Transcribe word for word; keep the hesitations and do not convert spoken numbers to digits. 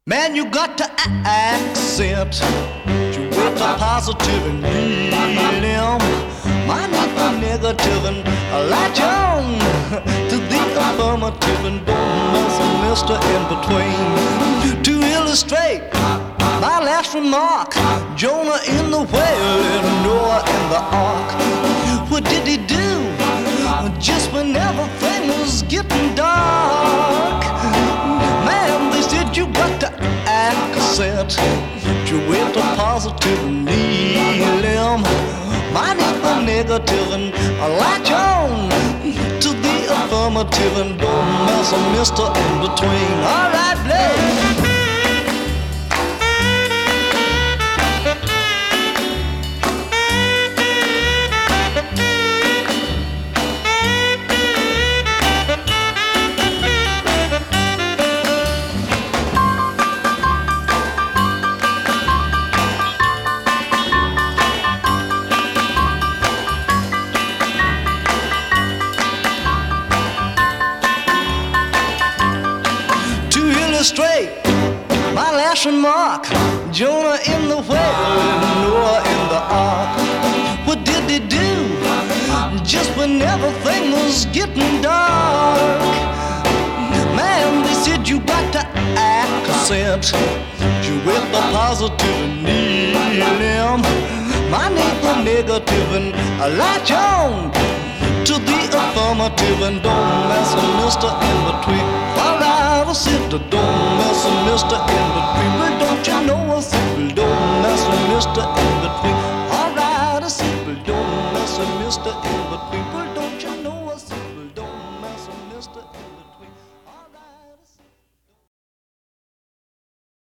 Man, you got to accent you with the positive and helium. Mine with the negative and latch on to the affirmative and don't mess a mister in between. To illustrate my last remark, Jonah in the whale and Noah in the ark. What did he do? Just when everything was getting dark, man, they said you got to accent you with the positive and helium. Mine is the negative and latch on to the affirmative and don't mess a mister in between. All right, play. Straight, my last remark, Jonah in the whale and Noah in the ark. What did they do? Just when everything was getting dark, man, they said you got to accent you with the positive and helium. My name the negative and latch on to the affirmative and don't mess a mister in between. All right, I said don't mess a mister in